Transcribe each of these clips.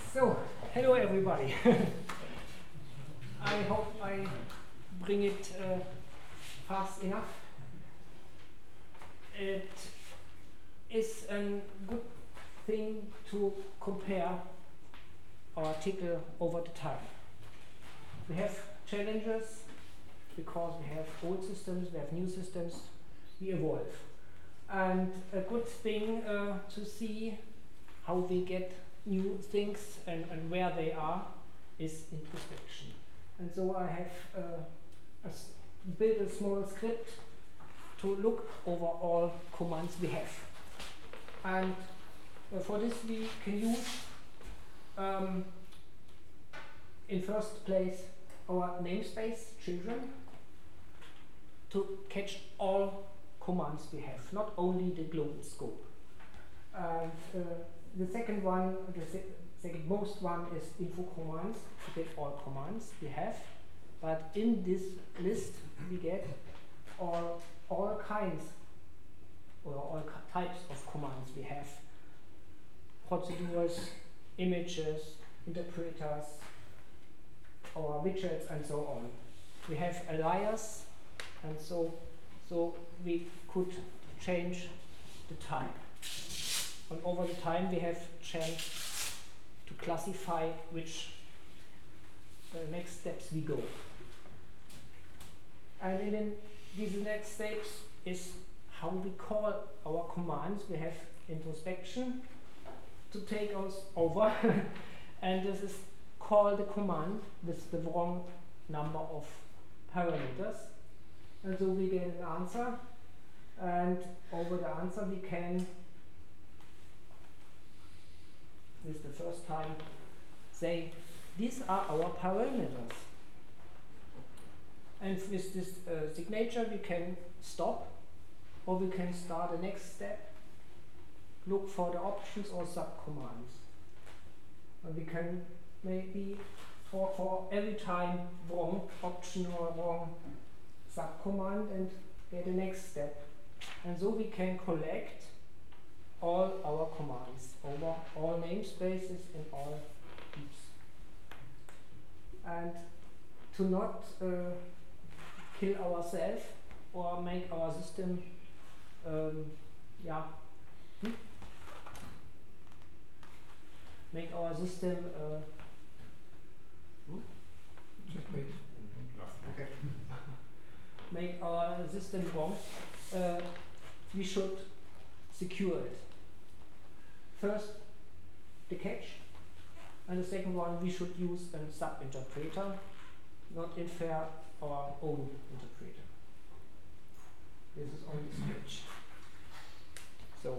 So, hello everybody. I hope I bring it fast enough. It is a good thing to compare our article over the time. We have challenges because we have old systems, we have new systems, we evolve. And a good thing to see how we get new things and where they are is introspection. And so I have built a small script to look over all commands we have. And for this we can use in first place our namespace children to catch all commands we have, not only the global scope. And the second one, second most one is info commands, to get all commands we have. But in this list we get all kinds or all types of commands we have. Procedures, images, interpreters, or widgets and so on. We have alias, and so we could change the type. And over the time we have changed to classify which next steps we go. And in these next steps is how we call our commands. We have introspection to take us over and this is call the command with the wrong number of parameters. And so we get an answer, and over the answer we can, with the first time, say these are our parameters. And with this signature we can stop, or we can start the next step, look for the options or subcommands. And we can maybe for every time wrong option or wrong subcommand and get the next step. And so we can collect all our commands over all namespaces and all heaps. And to not kill ourselves or make our system make our system make our system wrong, we should secure it. First, the cache, and the second one, we should use a sub-interpreter, not infer our own interpreter. This is on this page. So,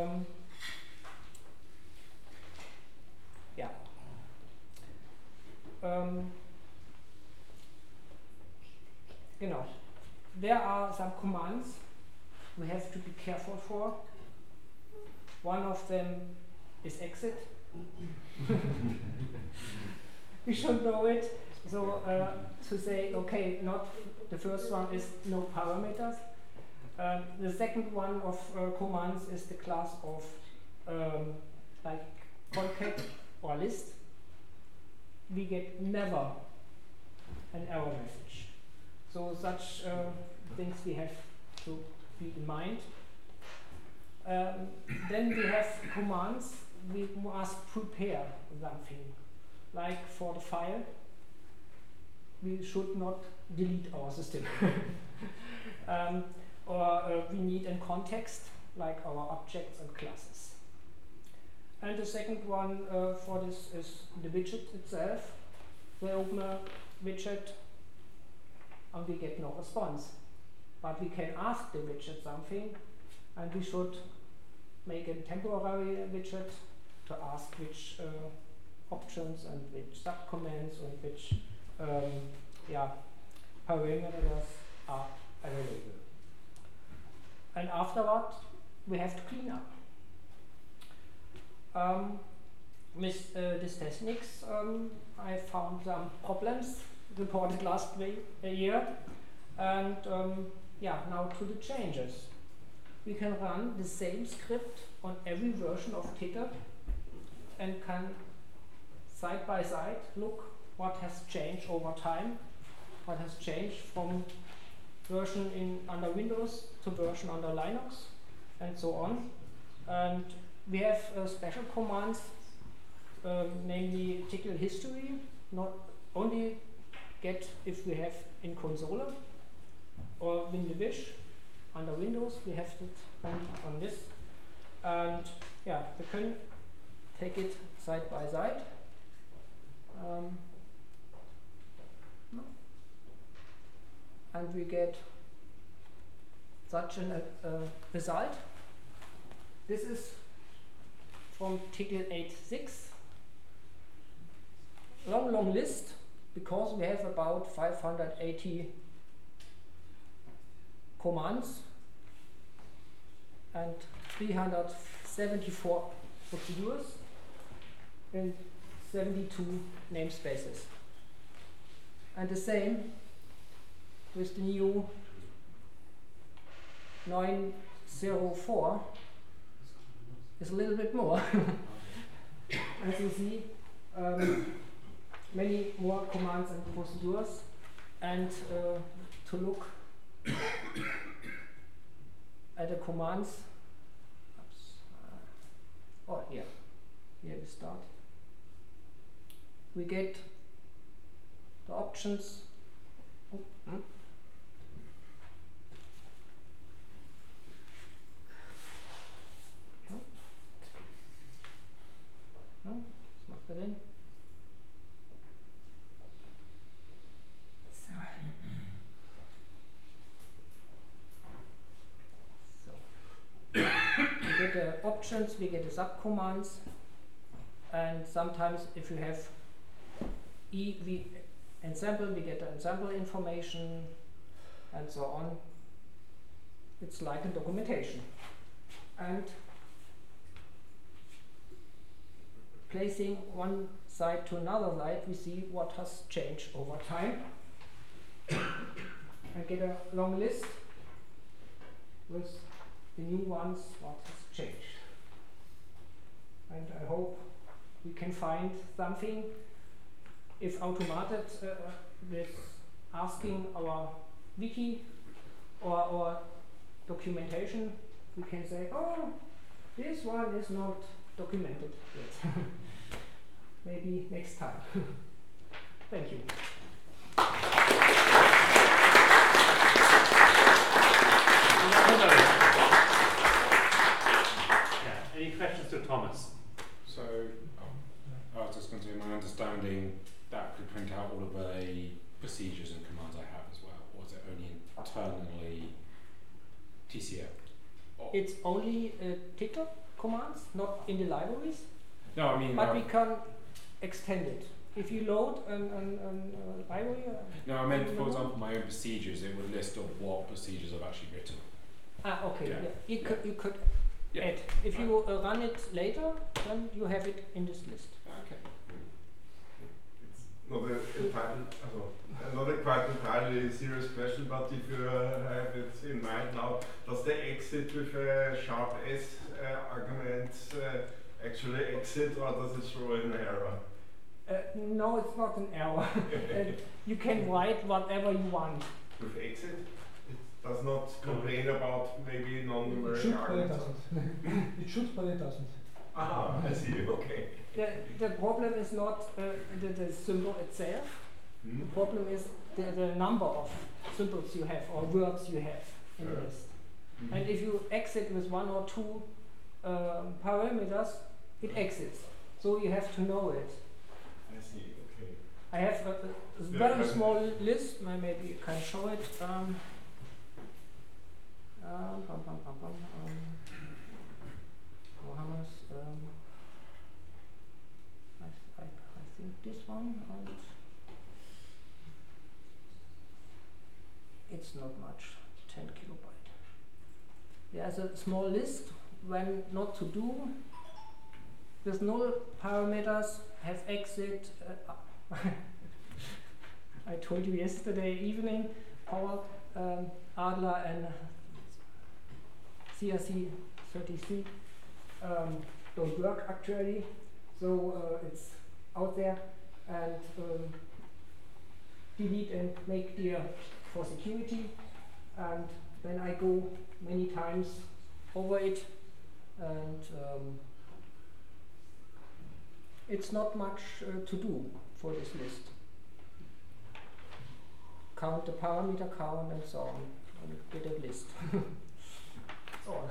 there are some commands we have to be careful for. One of them is exit. We should know it. So to say, okay, not the first one is no parameters. The second one of commands is the class of like concat or list. We get never an error message. So such things we have to be in mind. Then we have commands we must prepare something. Like for the file, we should not delete our system. Or we need a context, like our objects and classes. And the second one for this is the widget itself. We open a widget and we get no response. But we can ask the widget something, and we should make a temporary widget to ask which options and which subcommands and which parameters are available. And afterward, we have to clean up. With these techniques, I found some problems reported last year, and now to the changes. We can run the same script on every version of Ticker and can side by side look what has changed over time, what has changed from version under Windows to version under Linux, and so on. And we have special commands, namely tickle history, not only get if we have in console or WinDivish under Windows, we have it on this. And yeah, we can take it side by side. And we get such a result. This is from Tickle 8.6. Long list, because we have about 580 commands and 374 procedures and 72 namespaces. And the same with the new 904 is a little bit more. As you see, many more commands and procedures, and to look at the commands. Oh, here we start. We get the options. Was macht er denn? So. We get the options, we get the subcommands, and sometimes if you have ensemble, we get the ensemble information, and so on. It's like a documentation. And placing one side to another side, we see what has changed over time. I get a long list with the new ones, what has changed. And I hope we can find something. If automated with asking our wiki or documentation, we can say, oh, this one is not documented yet. Maybe next time. Thank you. Yeah. Any questions to Thomas? So, I was just going to say, my understanding that could print out all of the procedures and commands I have as well, or is it only internally TCL? It's only tickle commands, not in the libraries. No, I mean, but we can extend it. If you load a library. No, I meant, for example, my own procedures. It would list of what procedures I've actually written. Ah, okay. Yeah. Yeah. You could add. If you run it later, then you have it in this list. Okay. It's not a quite entirely serious question, but if you have it in mind now, does the exit with a sharp S argument actually exit, or does it throw an error? No, it's not an error. You can write whatever you want. With exit? It does not complain about maybe non-numeric It should, but it arguments? doesn't. It should, but it doesn't. Ah, I see, okay. The problem is not the symbol itself. Hmm? The problem is the number of symbols you have or words you have in the list. Mm-hmm. And if you exit with one or two parameters, it exits. So you have to know it. I see, okay. I have a very small list. Maybe you can show it. I think this one, and it's not much, 10 kilobyte. There's a small list when not to do. With null parameters, have exit. I told you yesterday evening, our Adler and CRC 33 don't work actually. So it's out there and delete and make clear for security. And then I go many times over it, and it's not much to do for this list. Count the parameter count and so on, and get a list. That's all.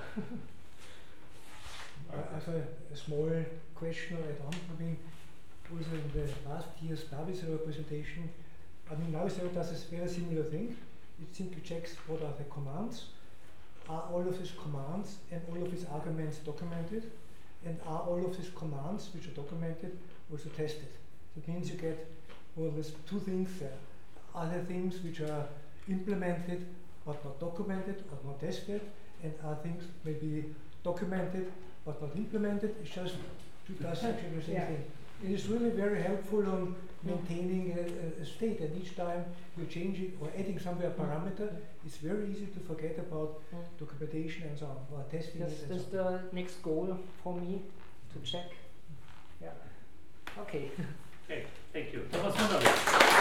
I have a small question or add-on. I mean, also in the last year's Davis presentation, I mean, now Zero does a very similar thing. It simply checks what are the commands. Are all of these commands and all of these arguments documented? And are all of these commands which are documented also tested? That means you get, well, there's two things there. Are there things which are implemented but not documented or not tested? And are things maybe documented but not implemented? It's just it does actually the same Yeah. thing. It is really very helpful on maintaining a state, and each time you change it or adding somewhere a parameter, it's very easy to forget about documentation and so on, or testing That's, it and that's so on. the next goal for me, to check. Yeah. Okay. Okay, thank you. Thomas Wunderlich.